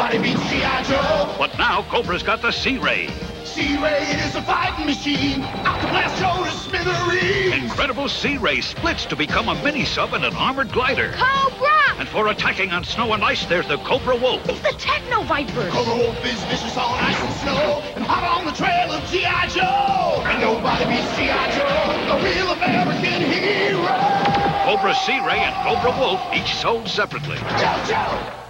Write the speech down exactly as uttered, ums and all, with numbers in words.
nobody beats G I. Joe. But now Cobra's got the Sea Ray. Sea Ray is a fighting machine. Out to blast Joe to smithereens. Incredible Sea Ray splits to become a mini-sub and an armored glider. Cobra! And for attacking on snow and ice, there's the Cobra Wolf. It's the Techno Vipers. Cobra Wolf is vicious on ice and snow and hot on the trail of G I. Joe. And nobody beats G I. Joe, the real American hero. Cobra Sea Ray and Cobra Wolf, each sold separately. Joe, Joe!